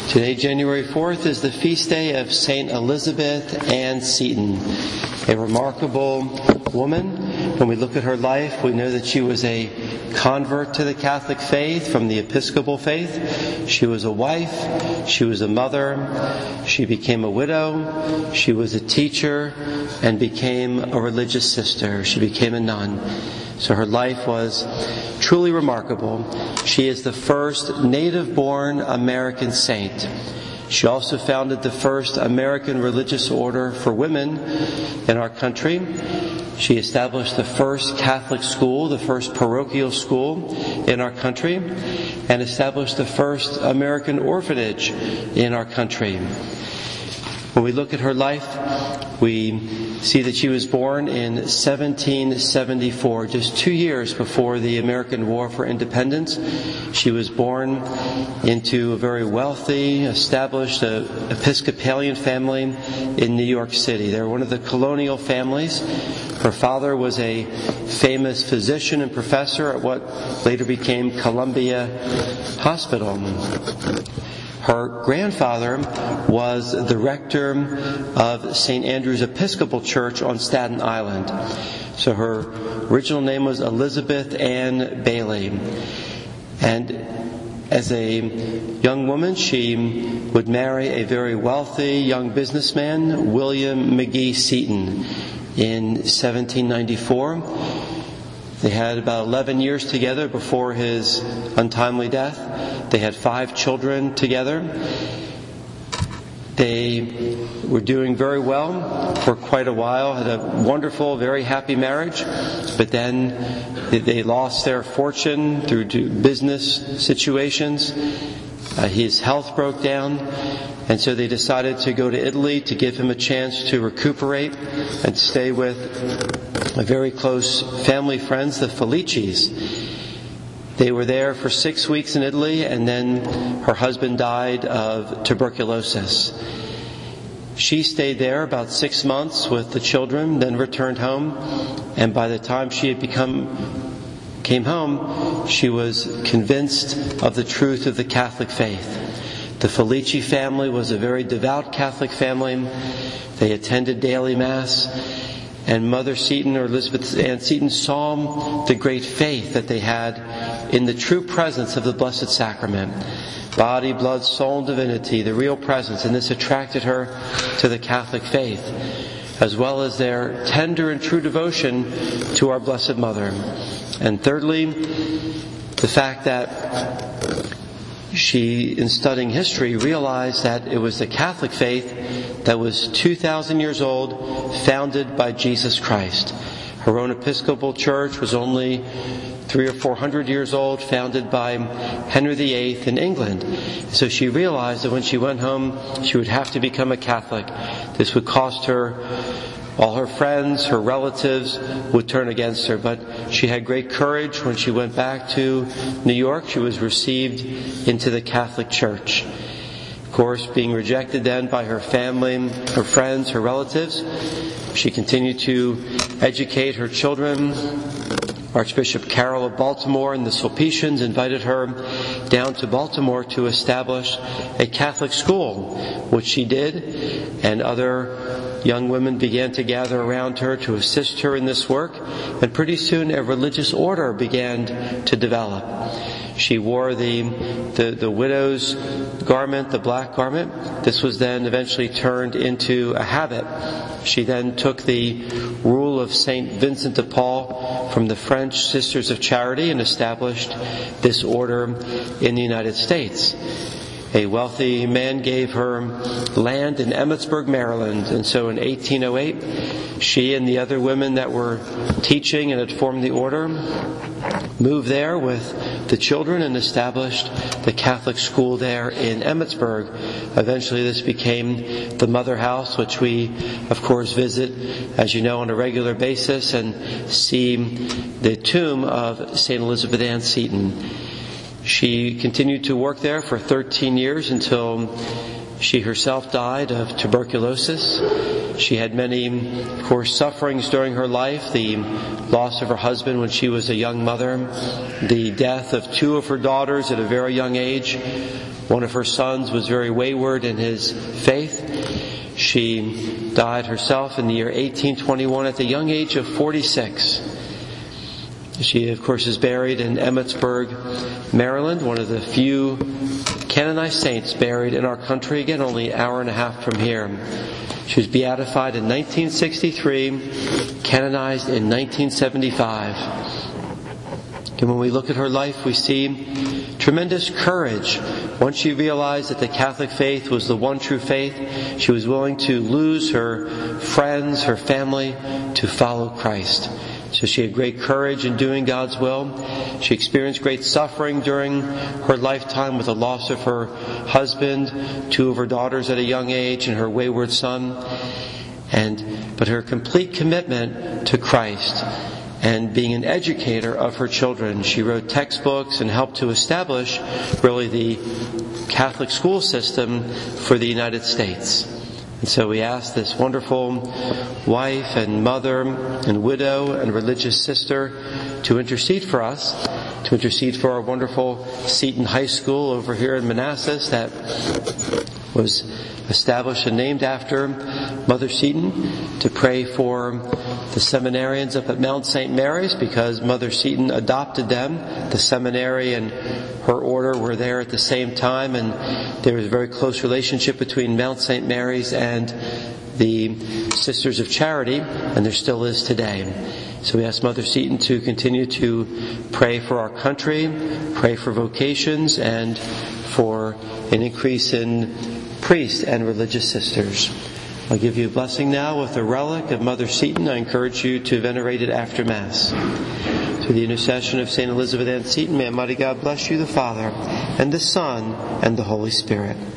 Today, January 4th, is the feast day of St. Elizabeth Ann Seton, a remarkable woman. When we look at her life, we know that she was a convert to the Catholic faith from the Episcopal faith. She was a wife, she was a mother, she became a widow, she was a teacher, and became a religious sister. She became a nun. So her life was truly remarkable. She is the first native-born American saint. She also founded the first American religious order for women in our country. She established the first Catholic school, the first parochial school in our country, and established the first American orphanage in our country. When we look at her life, we see that she was born in 1774, just 2 years before the American War for Independence. She was born into a very wealthy, established Episcopalian family in New York City. They were one of the colonial families. Her father was a famous physician and professor at what later became Columbia Hospital. Her grandfather was the rector of St. Andrew's Episcopal Church on Staten Island. So her original name was Elizabeth Ann Bailey. And as a young woman, she would marry a very wealthy young businessman, William McGee Seton, in 1794. They had about 11 years together before his untimely death. They had 5 children together. They were doing very well for quite a while, had a wonderful, very happy marriage, but then they lost their fortune through business situations. His health broke down, and so they decided to go to Italy to give him a chance to recuperate and stay with very close family friends, the Felicis. They were there for 6 weeks in Italy, and then her husband died of tuberculosis. She stayed there about 6 months with the children, then returned home, and by the time she had came home, she was convinced of the truth of the Catholic faith. The Felici family was a very devout Catholic family. They attended daily Mass. And Mother Seton, or Elizabeth Ann Seton, saw the great faith that they had in the true presence of the Blessed Sacrament. Body, blood, soul, and divinity, the real presence. And this attracted her to the Catholic faith, as well as their tender and true devotion to our Blessed Mother. And thirdly, the fact that she, in studying history, realized that it was the Catholic faith that was 2,000 years old, founded by Jesus Christ. Her own Episcopal Church was only 300 or 400 years old, founded by Henry VIII in England. So she realized that when she went home, she would have to become a Catholic. This would cost her. All her friends, her relatives would turn against her, but she had great courage. When she went back to New York, she was received into the Catholic Church. Of course, being rejected then by her family, her friends, her relatives, she continued to educate her children. Archbishop Carroll of Baltimore and the Sulpicians invited her down to Baltimore to establish a Catholic school, which she did, and other young women began to gather around her to assist her in this work, and pretty soon a religious order began to develop. She wore the widow's garment, the black garment. This was then eventually turned into a habit. She then took the rule of St. Vincent de Paul from the French Sisters of Charity and established this order in the United States. A wealthy man gave her land in Emmitsburg, Maryland, and so in 1808, she and the other women that were teaching and had formed the order moved there with the children and established the Catholic school there in Emmitsburg. Eventually this became the Mother House, which we, of course, visit, as you know, on a regular basis and see the tomb of St. Elizabeth Ann Seton. She continued to work there for 13 years until she herself died of tuberculosis. She had many, of course, sufferings during her life. The loss of her husband when she was a young mother, the death of 2 of her daughters at a very young age, One of her sons was very wayward in his faith. She died herself in the year 1821 at the young age of 46. She, of course, is buried in Emmitsburg, Maryland, one of the few canonized saints buried in our country, again, only an hour and a half from here. She was beatified in 1963, canonized in 1975. And when we look at her life, we see tremendous courage. Once she realized that the Catholic faith was the one true faith, she was willing to lose her friends, her family, to follow Christ. So she had great courage in doing God's will. She experienced great suffering during her lifetime with the loss of her husband, 2 of her daughters at a young age, and her wayward son. But her complete commitment to Christ and being an educator of her children. She wrote textbooks and helped to establish really the Catholic school system for the United States. And so we ask this wonderful wife and mother and widow and religious sister to intercede for us, to intercede for our wonderful Seton High School over here in Manassas that was established and named after Mother Seton, to pray for the seminarians up at Mount St. Mary's because Mother Seton adopted them. The seminary and her order were there at the same time, and there was a very close relationship between Mount St. Mary's and the Sisters of Charity, and there still is today. So we ask Mother Seton to continue to pray for our country, pray for vocations, and for an increase in priests and religious sisters. I'll give you a blessing now with a relic of Mother Seton. I encourage you to venerate it after Mass. Through the intercession of St. Elizabeth Ann Seton, may Almighty God bless you, the Father, and the Son, and the Holy Spirit.